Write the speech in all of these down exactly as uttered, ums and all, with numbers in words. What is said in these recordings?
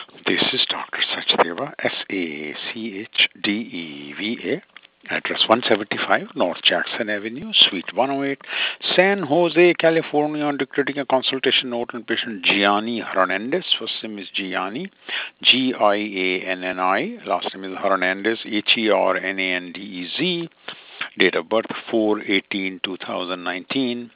This is Doctor Sachdeva, S A C H D E V A, address one seventy-five North Jackson Avenue, Suite one oh eight, San Jose, California, dictating a consultation note on patient Gianni Hernandez. First name is Gianni, G I A N N I. Last name is Hernandez, H E R N A N D E Z. Date of birth four eighteen two thousand nineteen.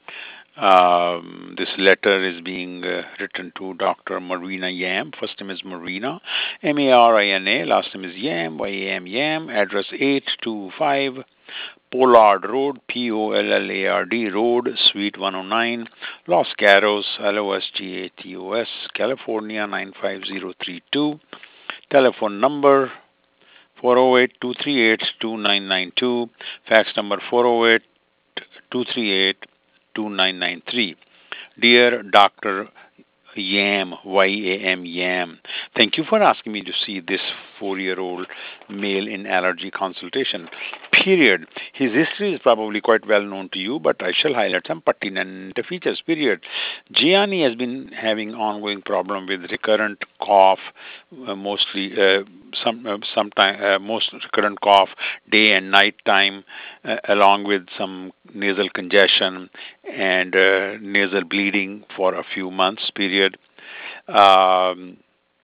Um, this letter is being uh, written to Doctor Marina Yam. First name is Marina, M A R I N A. Last name is Yam, Y A M Yam. Address eight two five Pollard Road, P O L L A R D Road, Suite one oh nine, Los Gatos, L O S G A T O S, California nine five zero three two. Telephone number four oh eight two three eight two nine nine two. Fax number four oh eight two three eight two nine nine three. Dear Doctor Yam, Y A M Yam, thank you for asking me to see this four-year-old male in allergy consultation. Period. His history is probably quite well known to you, but I shall highlight some pertinent features. Period. Gianni has been having ongoing problem with recurrent cough, uh, mostly uh, some uh, sometime uh, most recurrent cough day and night time, uh, along with some nasal congestion and uh, nasal bleeding for a few months period. Um,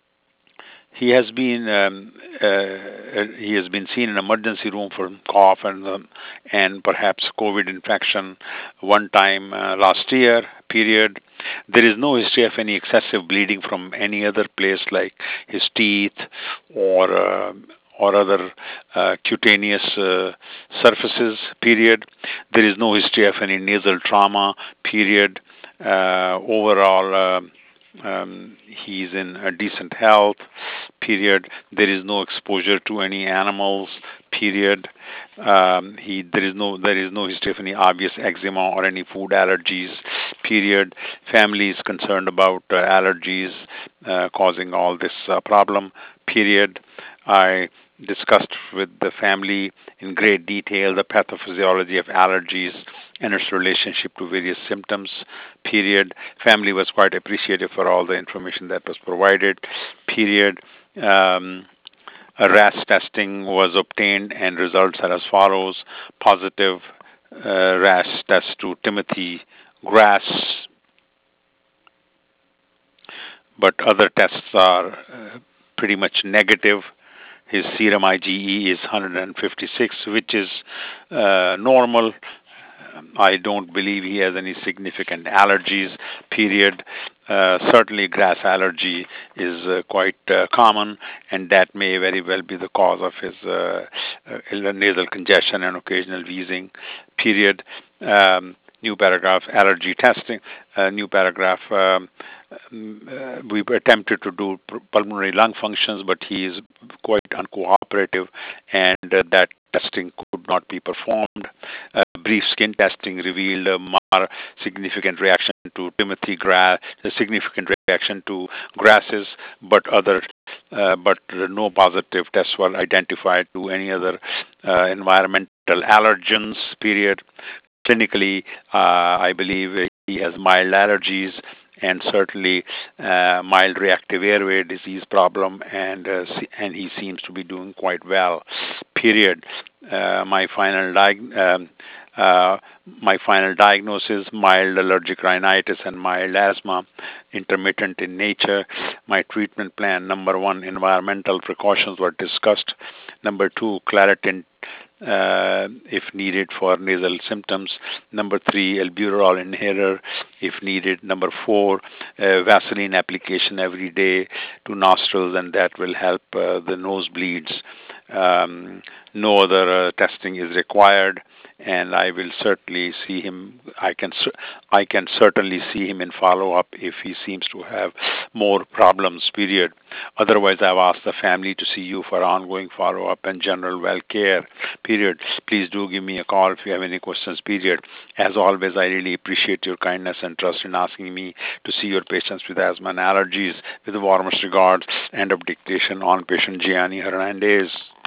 he has been um, uh, he has been seen in emergency room for cough and um, and perhaps COVID infection one time uh, last year period. There is no history of any excessive bleeding from any other place like his teeth or uh, or other uh, cutaneous uh, surfaces period. There is no history of any nasal trauma period. Uh, overall. Uh, um, he's in a decent health period. There is no exposure to any animals period. Um, he there is no there is no history of any obvious eczema or any food allergies period. Family is concerned about uh, allergies uh, causing all this uh, problem period. I discussed with the family in great detail the pathophysiology of allergies and its relationship to various symptoms period. Family was quite appreciative for all the information that was provided period. um, a R A S testing was obtained and results are as follows: positive uh, R A S test to Timothy grass, but other tests are uh, pretty much negative. His serum IgE is one hundred fifty-six, which is uh, normal. I don't believe he has any significant allergies, period. Uh, certainly, grass allergy is uh, quite uh, common, and that may very well be the cause of his uh, uh, nasal congestion and occasional wheezing, period. Um, new paragraph, allergy testing, uh, new paragraph. Um, um, uh, we attempted to do pulmonary lung functions, but he is quite uncooperative, and uh, that testing could not be performed. Uh, brief skin testing revealed a more significant reaction to Timothy grass, a significant reaction to grasses, but other, uh, but no positive tests were identified to any other uh, environmental allergens. Period. Clinically, uh, I believe he has mild allergies and certainly uh, mild reactive airway disease problem, and uh, and he seems to be doing quite well. Period. Uh, my final diag- um, uh, my final diagnosis: mild allergic rhinitis and mild asthma, intermittent in nature. My treatment plan: number one, environmental precautions were discussed. Number two, Claritin uh, if needed for nasal symptoms. Number three, albuterol inhaler if needed. Number four, uh, Vaseline application every day to nostrils, and that will help uh, the nosebleeds. Um, no other uh, testing is required, and I will certainly see him. I can I can certainly see him in follow up if he seems to have more problems. Period. Otherwise, I've asked the family to see you for ongoing follow up and general well care. Period. Please do give me a call if you have any questions. Period. As always, I really appreciate your kindness and trust in asking me to see your patients with asthma and allergies. With the warmest regards, end of dictation on patient Gianni Hernandez.